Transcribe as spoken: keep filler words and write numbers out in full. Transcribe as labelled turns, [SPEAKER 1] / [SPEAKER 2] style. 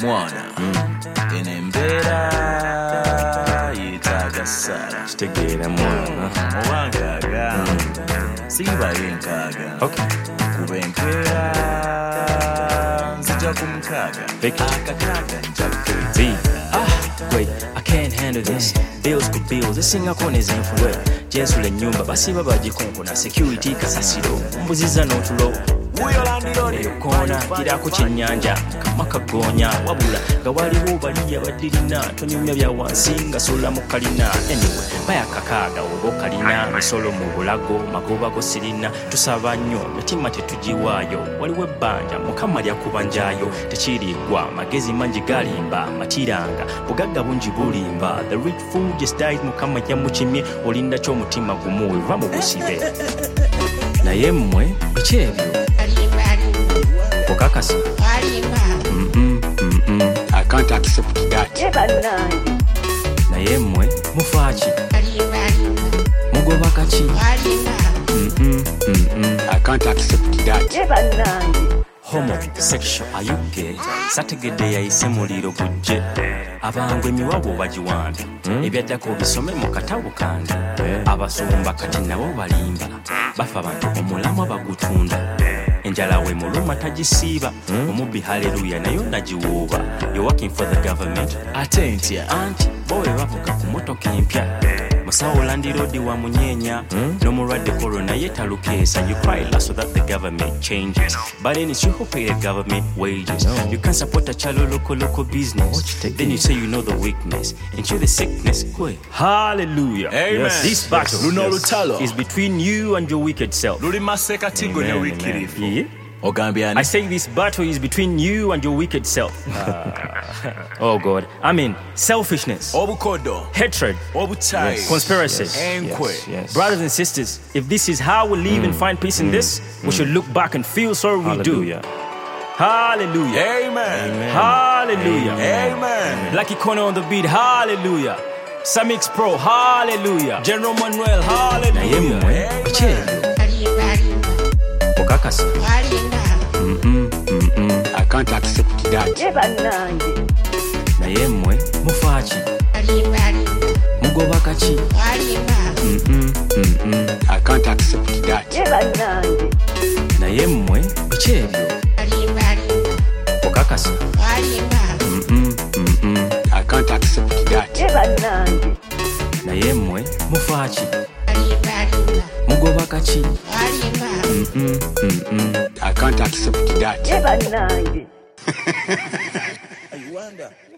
[SPEAKER 1] mwana enembera yetaga sala
[SPEAKER 2] kitegeera mwana
[SPEAKER 1] owangaga sibaye nkaga
[SPEAKER 2] okay
[SPEAKER 1] kubenkera nzija kumkaga akakaga njakuzi
[SPEAKER 2] ah wait I can't handle this bills ku bills esinga koneza enfuwe jensula ennyumba basiba bagikonkona security kasasiro mbuziza n'otulo
[SPEAKER 1] uyo landilode
[SPEAKER 2] yokona kirako kyennyanja kamakagonya wabula nga waliwo baliya badirina tonyumya bya wansi nga sola mu kalina anyway bayakakaaga oba kalina misolo mu bulago magoba go sirina tusaba nnyo mitima tetugiwaayo waliwo ebbanja mukama lyakubanjayo tekiriggwa magezi mangi galimba matiranga bugagga bungi bulimba the rich fool just died mukama yamukimye olinda ky'omutima gumu weva mu busibe naye mmwe ekyebyo Okakasi. Mm-mm, mm-mm.
[SPEAKER 3] I can't accept that.
[SPEAKER 2] Naye mmwe mufaaki. Mugoba kaki. Mm-mm, mm-mm.
[SPEAKER 3] I can't accept that.
[SPEAKER 2] Homosexual, are you gay? Sategedde yayise muliro gujje. Abangu emiwabo bagiwambi. Ebyaddako bisome mu katabu kange. Abasumba kati nabo balimba. Bafa abantu omulamu bagutunda. Enjala we muluma tagisiiba omubbi haleluya nayo nagiwuuba you're working for the government attentia anti bowe bavuga ku motoka empya musawo landirodi wa munyeenya n'omulwadde corona yetalukeesa you cry less so that the government changes but then it's you who pay the government wages no. You can't support a chalo local local business then you say you know the weakness and you the sickness kwe hallelujah
[SPEAKER 1] amen
[SPEAKER 2] yes. This battle
[SPEAKER 1] yes.
[SPEAKER 2] is between you and your wicked self
[SPEAKER 1] luli maseka tigo ne wikirifu
[SPEAKER 2] yeah.
[SPEAKER 1] Ogambiani.
[SPEAKER 2] I say this battle is between you and your wicked self. Uh, oh God. I mean, selfishness.
[SPEAKER 1] Obukodo.
[SPEAKER 2] Hatred.
[SPEAKER 1] Obutai.
[SPEAKER 2] Yes. Conspiracy.
[SPEAKER 1] Yes. Yes.
[SPEAKER 2] Yes. Brothers and sisters, if this is how we live mm. and find peace in mm. this, we mm. should look back and feel sorry we
[SPEAKER 4] Hallelujah.
[SPEAKER 2] do. Hallelujah.
[SPEAKER 1] Amen.
[SPEAKER 2] Amen. Hallelujah.
[SPEAKER 1] Amen. Amen.
[SPEAKER 2] Lucky Corner on the beat. Hallelujah. Samix Pro. Hallelujah. General Manuel. Hallelujah. Okakasi. Mm-mm, mm-mm.
[SPEAKER 3] I can't accept that.
[SPEAKER 2] Naye mmwe mufaaki. Mugoba kaki. Mm-mm, mm-mm.
[SPEAKER 3] I can't accept that.
[SPEAKER 2] Naye mmwe ekyebyo. Okakasi. Mm-mm, mm-mm.
[SPEAKER 3] I can't accept that.
[SPEAKER 2] Naye mmwe mufaaki. Mugoba kaki. Mm-mm, mm-mm.
[SPEAKER 3] I can't accept that.
[SPEAKER 1] I wonder.